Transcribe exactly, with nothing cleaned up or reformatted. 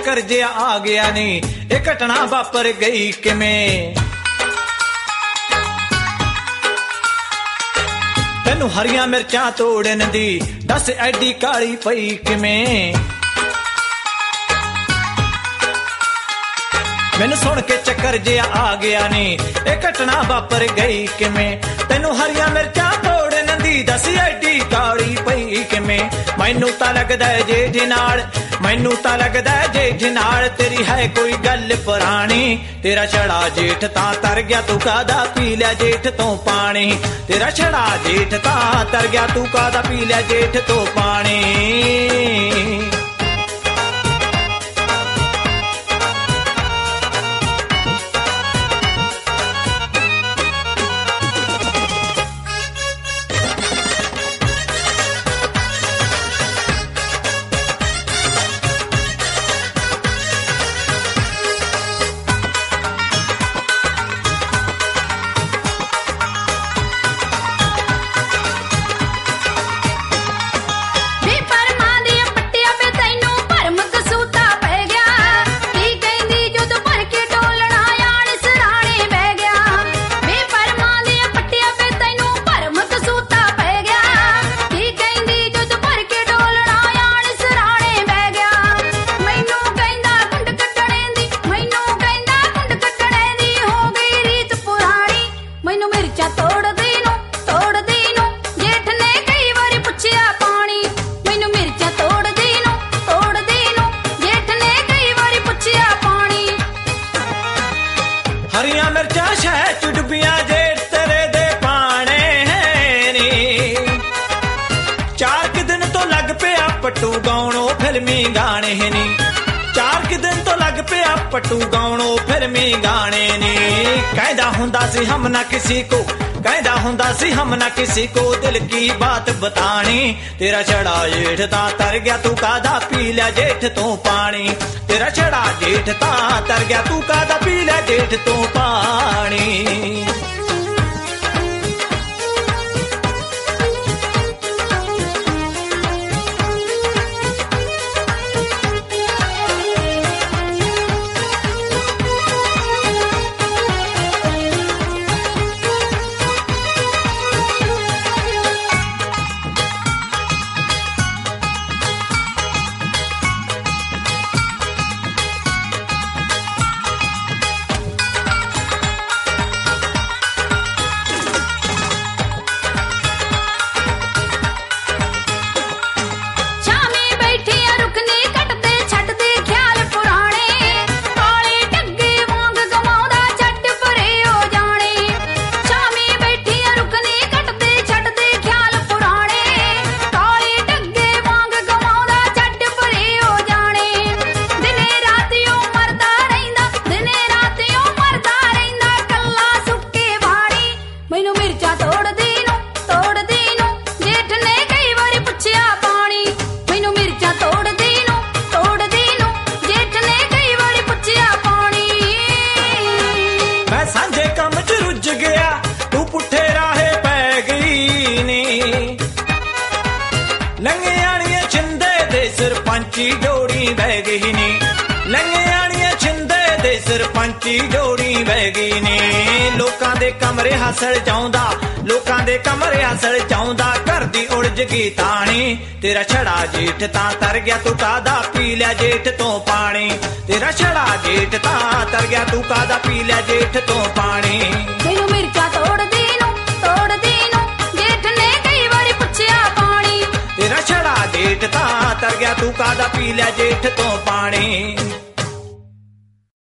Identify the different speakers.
Speaker 1: ਚੱਕਰ ਜਿਹਾ ਆ ਗਿਆ ਨੀ, ਇਹ ਘਟਨਾ ਵਾਪਰ ਗਈ ਕਿਵੇਂ। ਤੈਨੂੰ ਹਰੀਆਂ ਮਿਰਚਾਂ ਤੋੜਨ ਦੀ ਦੱਸ ਐਡੀ ਕਾਲੀ ਪਈ ਕਿਵੇਂ। ਮੈਨੂੰ ਸੁਣ ਕੇ ਚੱਕਰ ਜਿਹਾ ਆ ਗਿਆ ਨੀ, ਇਹ ਘਟਨਾ ਵਾਪਰ ਗਈ ਕਿਵੇਂ। ਤੈਨੂੰ ਹਰੀਆਂ ਮਿਰਚਾਂ ਤੋੜਨ ਦੀ ਦੱਸ ਐਡੀ ਕਾਲੀ ਪਈ ਕਿਵੇਂ। ਮੈਨੂੰ ਤਾਂ ਲੱਗਦਾ ਜੇਠ ਨਾਲ, ਮੈਨੂੰ ਤਾਂ ਲੱਗਦਾ ਜੇਠ ਨਾਲ ਤੇਰੀ ਹੈ ਕੋਈ ਗੱਲ ਪੁਰਾਣੀ। ਤੇਰਾ ਛੜਾ ਜੇਠ ਤਾਂ ਤਰ ਗਿਆ, ਤੂੰ ਕਾਹਦਾ ਪੀ ਲਿਆ ਜੇਠ ਤੋਂ ਪਾਣੀ। ਤੇਰਾ ਛੜਾ ਜੇਠ ਤਾਂ ਤਰ ਗਿਆ, ਤੂੰ ਕਾਹਦਾ ਪੀ ਲਿਆ ਜੇਠ ਤੋਂ ਪਾਣੀ। ਹਰੀਆਂ ਮਿਰਚਾਂ ਸ਼ਹਿ ਚ ਡੁੱਬੀਆਂ ਜੇਠ ਤੇਰੇ ਦੇ ਪਾਣੇ ਹੈ ਨੀ। ਚਾਰ ਕੁ ਦਿਨ ਤੋਂ ਲੱਗ ਪਿਆ ਪੱਟੂ ਗਾਉਣੋਂ ਫਿਲਮੀ ਗਾਣੇ ਨੀ। ਚਾਰ ਕੁ ਦਿਨ ਤੋਂ ਲੱਗ ਪਿਆ ਪੱਟੂ ਗਾਉਣੋਂ ਫਿਲਮੀ ਗਾਣੇ ਨੀ। ਕਹਿੰਦਾ ਹੁੰਦਾ ਸੀ ਹਮ ਨਾ ਕਿਸੀ ਕੋ, ਕਹਿੰਦਾ ਹੁੰਦਾ ਸੀ ਹਮ ਨਾ ਕਿਸੀ ਕੋ ਦਿਲ ਕੀ ਬਾਤ ਬਤਾਣੀ। ਤੇਰਾ ਛੜਾ ਜੇਠ ਤਾਂ ਤਰ ਗਿਆ, ਤੂੰ ਕਾਹਦਾ ਪੀ ਲਿਆ ਜੇਠ ਤੋਂ ਪਾਣੀ। ਤੇਰਾ ਛੜਾ ਜੇਠ ਤਾਂ ਤਰ ਗਿਆ, ਤੂੰ ਕਾਹਦਾ ਪੀ ਲਿਆ ਜੇਠ ਤੋਂ ਪਾਣੀ। ਸਰਪੰਚੀ ਜੋੜੀ ਬਹਿ ਗਈ ਨੀ। ਲੰਗਿਆਣੀਆਂ ਛਿੰਦੇ ਦੇ ਸਰਪੰਚੀ ਜੋੜੀ ਬਹਿ ਗਈ ਨੀ। ਲੋਕਾਂ ਦੇ ਕਮਰੇ ਹਸਲ ਜਾਉਂਦਾ, ਲੋਕਾਂ ਦੇ ਕਮਰੇ ਹਸਲ ਜਾਉਂਦਾ, ਘਰ ਦੀ ਉਲਝ ਗਈ ਤਾਣੀ। ਤੇਰਾ ਛੜਾ ਜੇਠ ਤਾਂ ਤਰ ਗਿਆ, ਤੂੰ ਕਾਹਦਾ ਪੀ ਲਿਆ ਜੇਠ ਤੋਂ ਪਾਣੀ। ਤੇਰਾ ਛੜਾ ਜੇਠ ਤਾਂ ਤਰ ਗਿਆ, ਤੂੰ ਕਾਹਦਾ ਪੀ ਲਿਆ ਜੇਠ ਤੋਂ ਪਾਣੀ।
Speaker 2: ਮੈਨੂੰ ਮਿਰਚਾਂ ਤੋੜਦੀ ਨੂੰ, ਤੋੜਦੀ ਨੂੰ ਜੇਠ ਨੇ ਕਈ ਵਾਰੀ ਪੁੱਛਿਆ ਪਾਣੀ।
Speaker 1: ਤੇਰਾ ਛੜਾ ਜੇਠ ਤਾਂ ਤਰ ਗਿਆ, ਤੂੰ ਕਾਹਦਾ ਪੀ ਲਿਆ ਜੇਠ ਤੋਂ ਪਾਣੀ।